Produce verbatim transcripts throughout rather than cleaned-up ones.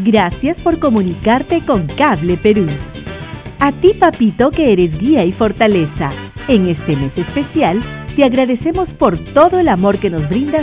Gracias por comunicarte con Cable Perú. A ti, papito, que eres guía y fortaleza, en este mes especial, te agradecemos por todo el amor que nos brindas.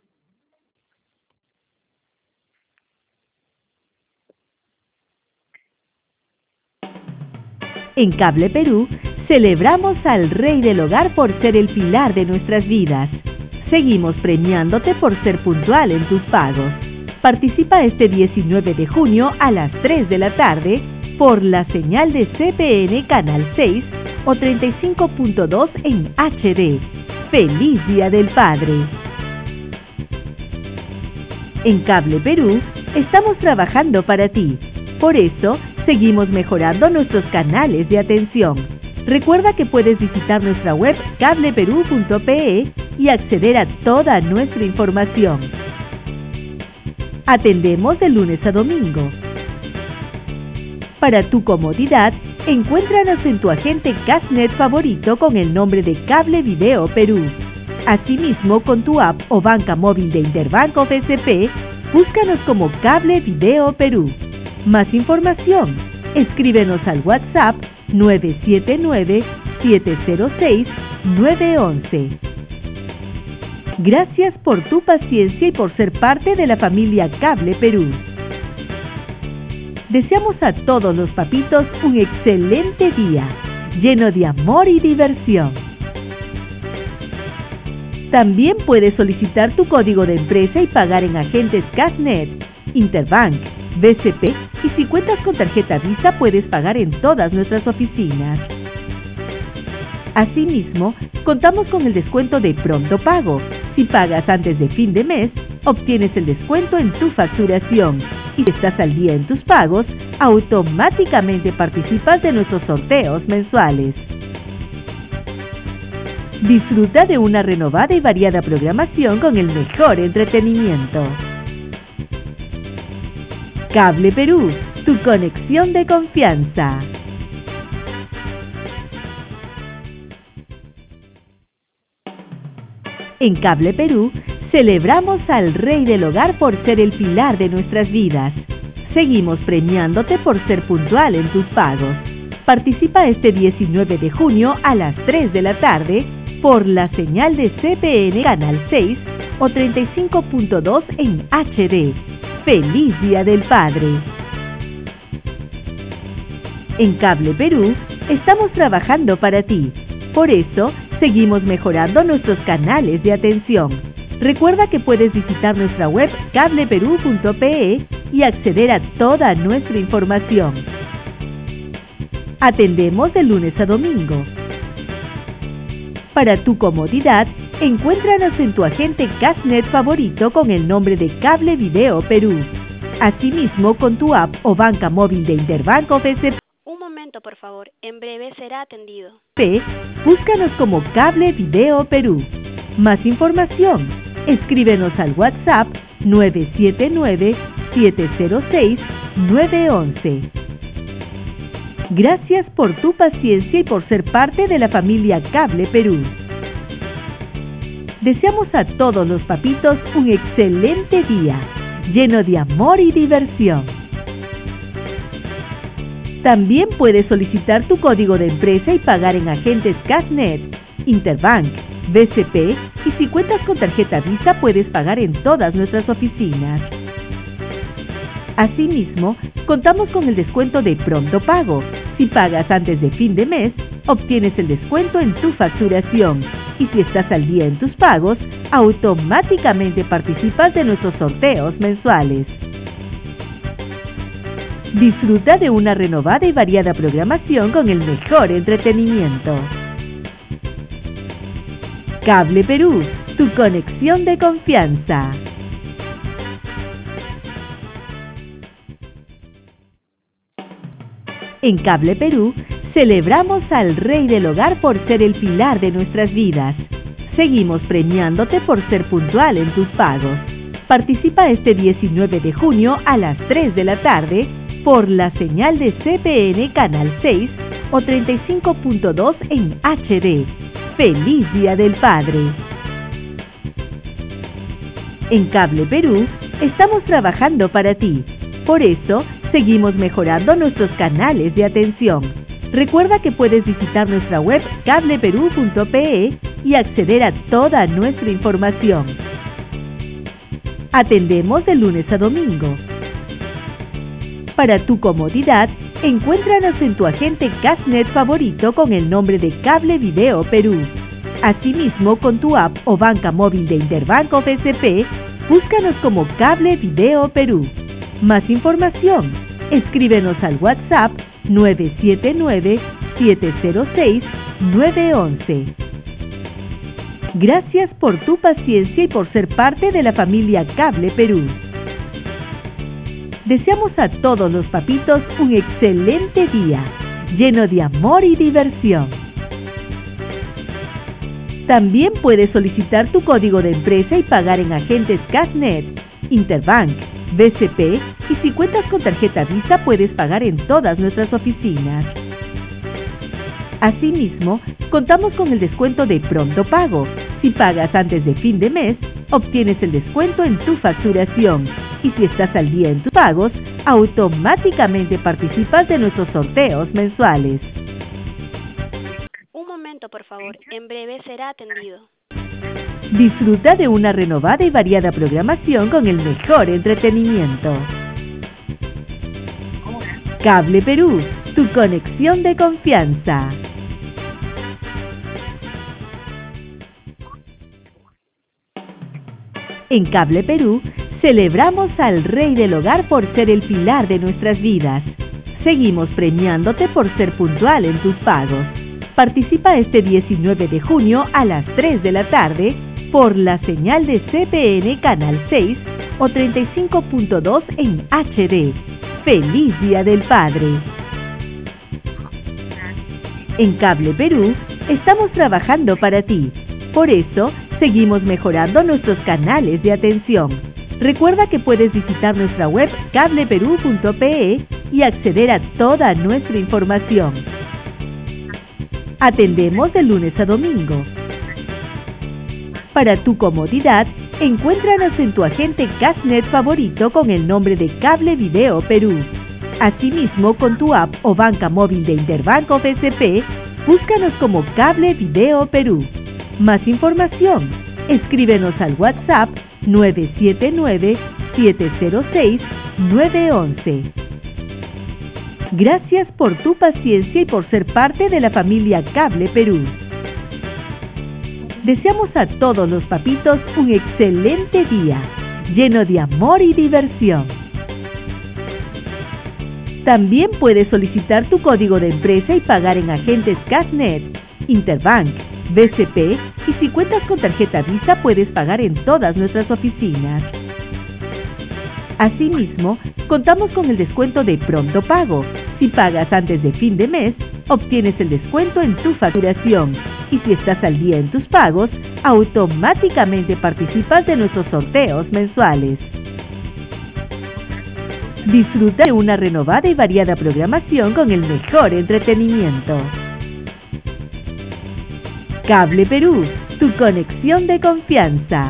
En Cable Perú, celebramos al Rey del Hogar por ser el pilar de nuestras vidas. Seguimos premiándote por ser puntual en tus pagos. Participa este diecinueve de junio a las tres de la tarde por la señal de C P N Canal seis o treinta y cinco punto dos en H D. ¡Feliz Día del Padre! En Cable Perú, estamos trabajando para ti. Por eso, seguimos mejorando nuestros canales de atención. Recuerda que puedes visitar nuestra web cable perú punto pe y acceder a toda nuestra información. Atendemos de lunes a domingo. Para tu comodidad, encuéntranos en tu agente Cashnet favorito con el nombre de Cable Video Perú. Asimismo, con tu app o banca móvil de Interbank o B C P, búscanos como Cable Video Perú. Más información, escríbenos al WhatsApp nueve siete nueve, siete cero seis, nueve uno uno. Gracias por tu paciencia y por ser parte de la familia Cable Perú. Deseamos a todos los papitos un excelente día, lleno de amor y diversión. También puedes solicitar tu código de empresa y pagar en agentes Cashnet, Interbank, B C P y si cuentas con tarjeta Visa puedes pagar en todas nuestras oficinas. Asimismo, contamos con el descuento de Pronto Pago. Si pagas antes de fin de mes, obtienes el descuento en tu facturación. Y si estás al día en tus pagos, automáticamente participas de nuestros sorteos mensuales. Disfruta de una renovada y variada programación con el mejor entretenimiento. Cable Perú, tu conexión de confianza. En Cable Perú, celebramos al Rey del Hogar por ser el pilar de nuestras vidas. Seguimos premiándote por ser puntual en tus pagos. Participa este diecinueve de junio a las tres de la tarde por la señal de C P N Canal seis o treinta y cinco punto dos en H D. ¡Feliz Día del Padre! En Cable Perú, estamos trabajando para ti. Por eso, seguimos mejorando nuestros canales de atención. Recuerda que puedes visitar nuestra web cable perú punto pe y acceder a toda nuestra información. Atendemos de lunes a domingo. Para tu comodidad, encuéntranos en tu agente Cashnet favorito con el nombre de Cable Video Perú. Asimismo, con tu app o banca móvil de Interbank o B C P. Un momento, por favor. En breve será atendido. Búscanos como Cable Video Perú. Más información, escríbenos al WhatsApp nueve siete nueve, siete cero seis, nueve uno uno. Gracias por tu paciencia y por ser parte de la familia Cable Perú. Deseamos a todos los papitos un excelente día, lleno de amor y diversión. También puedes solicitar tu código de empresa y pagar en agentes Cashnet, Interbank, B C P y si cuentas con tarjeta Visa puedes pagar en todas nuestras oficinas. Asimismo, contamos con el descuento de Pronto Pago. Si pagas antes de fin de mes, obtienes el descuento en tu facturación. Y si estás al día en tus pagos, automáticamente participas de nuestros sorteos mensuales. Disfruta de una renovada y variada programación con el mejor entretenimiento. Cable Perú, tu conexión de confianza. En Cable Perú, celebramos al Rey del Hogar por ser el pilar de nuestras vidas. Seguimos premiándote por ser puntual en tus pagos. Participa este diecinueve de junio a las tres de la tarde por la señal de C P N Canal seis o treinta y cinco punto dos en H D. ¡Feliz Día del Padre! En Cable Perú, estamos trabajando para ti. Por eso, seguimos mejorando nuestros canales de atención. Recuerda que puedes visitar nuestra web cable perú punto pe y acceder a toda nuestra información. Atendemos de lunes a domingo. Para tu comodidad, encuéntranos en tu agente Cashnet favorito con el nombre de Cable Video Perú. Asimismo, con tu app o banca móvil de Interbanco B C P, búscanos como Cable Video Perú. Más información, escríbenos al WhatsApp nueve siete nueve, siete cero seis, nueve uno uno. Gracias por tu paciencia y por ser parte de la familia Cable Perú. Deseamos a todos los papitos un excelente día, lleno de amor y diversión. También puedes solicitar tu código de empresa y pagar en agentes Cashnet, Interbank, B C P, y si cuentas con tarjeta Visa puedes pagar en todas nuestras oficinas. Asimismo, contamos con el descuento de Pronto Pago. Si pagas antes de fin de mes, obtienes el descuento en tu facturación. Y si estás al día en tus pagos, automáticamente participas de nuestros sorteos mensuales. Un momento, por favor. En breve será atendido. Disfruta de una renovada y variada programación con el mejor entretenimiento. Cable Perú, tu conexión de confianza. En Cable Perú, celebramos al Rey del Hogar por ser el pilar de nuestras vidas. Seguimos premiándote por ser puntual en tus pagos. Participa este diecinueve de junio a las tres de la tarde por la señal de C P N Canal seis o treinta y cinco punto dos en H D. ¡Feliz Día del Padre! En Cable Perú, estamos trabajando para ti. Por eso, seguimos mejorando nuestros canales de atención. Recuerda que puedes visitar nuestra web cable perú punto pe y acceder a toda nuestra información. Atendemos de lunes a domingo. Para tu comodidad, encuéntranos en tu agente Cashnet favorito con el nombre de Cable Video Perú. Asimismo, con tu app o banca móvil de Interbanco B C P, búscanos como Cable Video Perú. Más información, escríbenos al WhatsApp nueve siete nueve, siete cero seis, nueve uno uno. Gracias por tu paciencia y por ser parte de la familia Cable Perú. Deseamos a todos los papitos un excelente día, lleno de amor y diversión. También puedes solicitar tu código de empresa y pagar en agentes Cashnet, Interbank, B C P, y si cuentas con tarjeta Visa puedes pagar en todas nuestras oficinas. Asimismo, contamos con el descuento de Pronto Pago. Si pagas antes de fin de mes, obtienes el descuento en tu facturación. Y si estás al día en tus pagos, automáticamente participas de nuestros sorteos mensuales. Disfruta de una renovada y variada programación con el mejor entretenimiento. Cable Perú, tu conexión de confianza.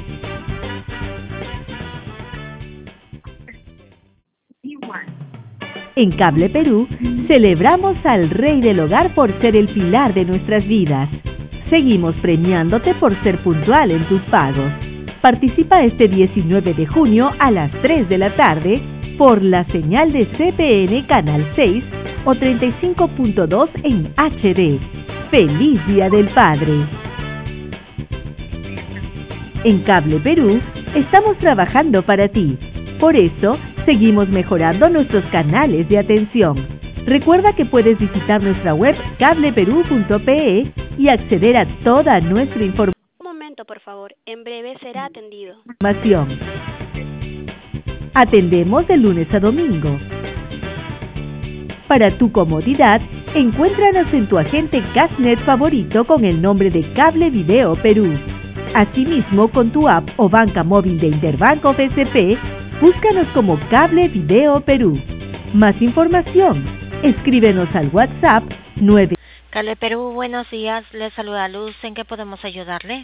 En Cable Perú, celebramos al Rey del Hogar por ser el pilar de nuestras vidas. Seguimos premiándote por ser puntual en tus pagos. Participa este diecinueve de junio a las tres de la tarde por la señal de C P N Canal seis o treinta y cinco punto dos en H D. ¡Feliz Día del Padre! En Cable Perú, estamos trabajando para ti. Por eso, seguimos mejorando nuestros canales de atención. Recuerda que puedes visitar nuestra web cable perú punto pe y acceder a toda nuestra información. Un momento, por favor. En breve será atendido. Atendemos de lunes a domingo. Para tu comodidad, encuéntranos en tu agente Cashnet favorito con el nombre de Cable Video Perú. Asimismo, con tu app o banca móvil de Interbanco B C P, búscanos como Cable Video Perú. Más información, escríbenos al WhatsApp nueve. Cable Perú, buenos días. Le saluda Luz. ¿En qué podemos ayudarle?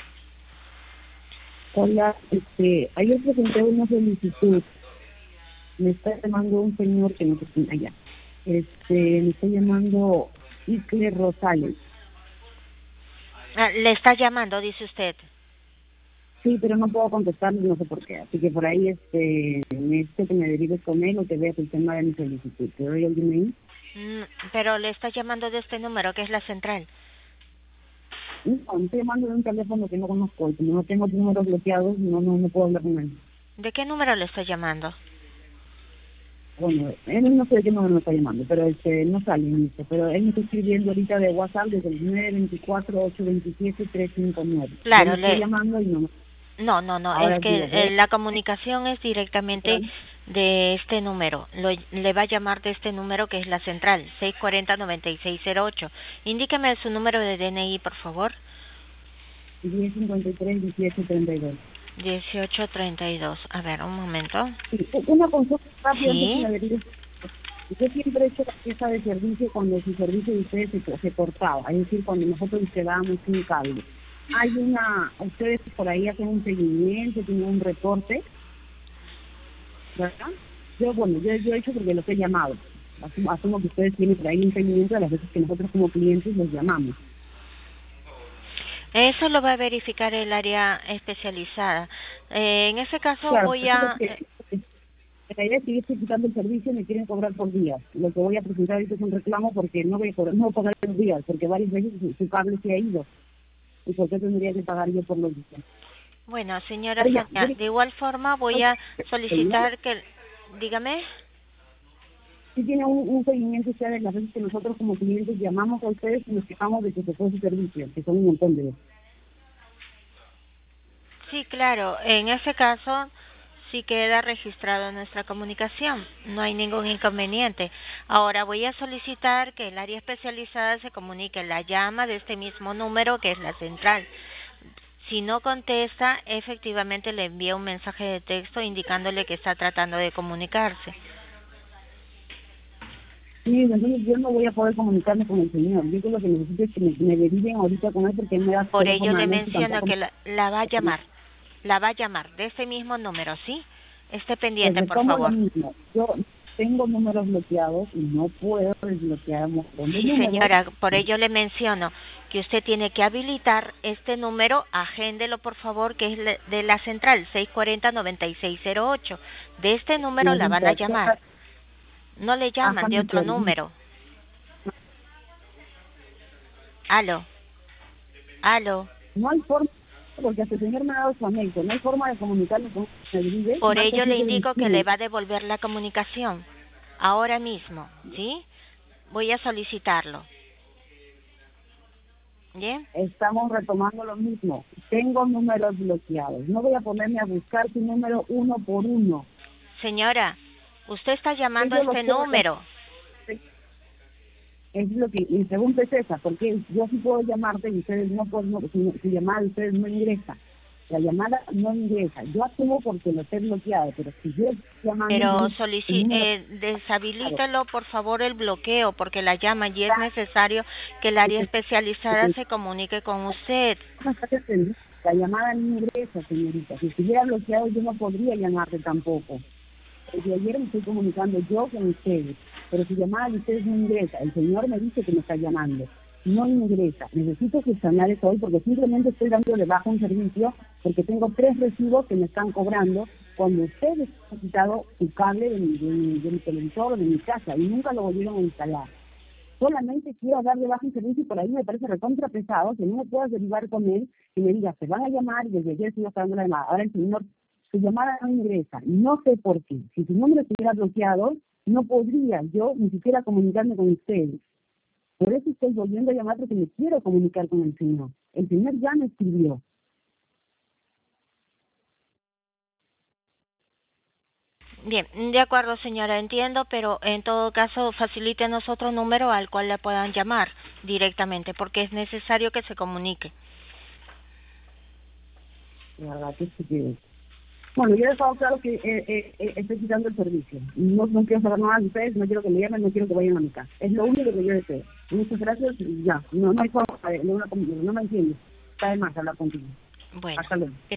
Hola, este, ayer presenté una solicitud Me está llamando un señor que no está allá. Este, me está llamando Icle Rosales. Ah, le está llamando, dice usted. Sí, pero no puedo contestarle, no sé por qué. Así que por ahí este, necesito que me derives con él o que veas el tema de mi solicitud. ¿Te doy el email? Mm, pero le está llamando de este número, que es la central. No, me estoy llamando de un teléfono que no conozco y como no tengo números bloqueados, no, no, no puedo hablar con él. ¿De qué número le está llamando? Bueno, él no sé de qué número me está llamando, pero este, no sale en esto. Pero él me está escribiendo ahorita de WhatsApp desde el nueve dos cuatro, ocho dos siete, tres cinco nueve. Yo Claro, le estoy le... llamando y no. No, no, no, es Ahora sí, que eh, ¿ves? la comunicación es directamente de este número. Lo, le va a llamar de este número que es la central, seis cuatro cero, nueve seis cero ocho. Indíqueme su número de D N I, por favor. diez cincuenta y tres, dieciocho treinta y dos. dieciocho treinta y dos. A ver, un momento. Sí, una consulta rápida antes que Sí. me derives. Yo siempre he hecho la queja de servicio cuando su servicio de ustedes se, se cortaba, es decir, cuando nosotros les quedábamos sin cable. Hay una, ustedes por ahí hacen un seguimiento, tienen un reporte, ¿verdad? Yo, bueno, yo, yo he hecho porque los he llamado. Asumo, asumo que ustedes tienen por ahí un seguimiento de las veces que nosotros como clientes los llamamos. Eso lo va a verificar el área especializada. Eh, en ese caso Claro, voy eso es lo a... que, la idea es que yo estoy quitando el servicio y me quieren cobrar por días. Lo que voy a presentar ahorita es un reclamo porque no voy a cobrar, no voy a pagar los días, porque varias veces su, su cable se ha ido. ¿Y por qué tendría que pagar yo por los días? Bueno, señora Pero ya, Sonia, de igual forma voy a solicitar que... Dígame. si tiene un, un seguimiento usted de las veces que nosotros como clientes llamamos a ustedes y nos quejamos de que se fue su servicio, que son un montón de veces. Sí, claro. En ese caso, sí queda registrado nuestra comunicación. No hay ningún inconveniente. Ahora voy a solicitar que el área especializada se comunique la llama de este mismo número que es la central. Si no contesta, efectivamente le envía un mensaje de texto indicándole que está tratando de comunicarse. Sí, entonces yo no voy a poder comunicarme con el señor. Yo lo que necesito es que me, me deriven ahorita con él porque él me da su Por ello teléfono le a noche y menciono tampoco... que la, la va a llamar. La va a llamar de ese mismo número, ¿sí? Esté Pues pendiente, por retomo lo favor. mismo. Yo tengo números bloqueados y no puedo desbloquear un montón de Sí, números. señora, por ello le menciono que usted tiene que habilitar este número, agéndelo por favor, que es le- de la central seis cuatro cero, nueve seis cero ocho. De este número la van a Señorita, llamar. No le llaman ajá, de mi otro servicio. número. Aló, aló. No hay forma, porque hasta el señor me ha dado su anexo, no hay forma de comunicarme con Rodríguez, Por marca ello le siete indico que le veintiuno. va a devolver la comunicación. Ahora mismo, ¿sí? Voy a solicitarlo. ¿Bien? Estamos retomando lo mismo. Tengo números bloqueados. No voy a ponerme a buscar su número uno por uno. Señora, usted está llamando a Ellos los este puedo número. Es lo que mi pregunta es esa, porque yo sí puedo llamarte y ustedes no pueden, no, su, su llamada de ustedes no ingresa. La llamada no ingresa. Yo asumo porque lo he bloqueado, pero si yo estoy llamando y Pero yo el solici número... eh, deshabilítelo por favor el bloqueo porque la llama y es necesario que el área especializada se comunique con usted. La llamada no ingresa, señorita. Si estuviera bloqueado yo no podría llamarte tampoco. Desde ayer me estoy comunicando yo con ustedes, pero su llamada de ustedes no ingresa. El señor me dice que me está llamando. No ingresa. Necesito subsanar eso hoy porque simplemente estoy dando de baja un servicio porque tengo tres recibos que me están cobrando cuando ustedes han quitado su cable de mi, de mi, de mi televisor o de mi casa y nunca lo volvieron a instalar. Solamente quiero dar de baja un servicio y por ahí me parece recontra pesado que no me puedas derivar con él y me digas, se van a llamar y desde ayer sigo esperando la llamada. Ahora el señor, su llamada no ingresa. No sé por qué. Si su número estuviera bloqueado, no podría yo ni siquiera comunicarme con ustedes. Por eso estoy volviendo a llamar porque me quiero comunicar con el señor. El señor ya me escribió. Bien, de acuerdo señora, entiendo, pero en todo caso facilítenos otro número al cual le puedan llamar directamente porque es necesario que se comunique. La verdad que sí que... Bueno, yo he dejado claro que eh, eh, eh, estoy quitando el servicio. No, no quiero saber nada de ustedes, no quiero que me llamen, no quiero que vayan a mi casa. Es lo único que yo deseo. Muchas gracias y ya. No, no hay forma, de- no, no me entiendes. Está de más hablar contigo. Bueno. Hasta luego.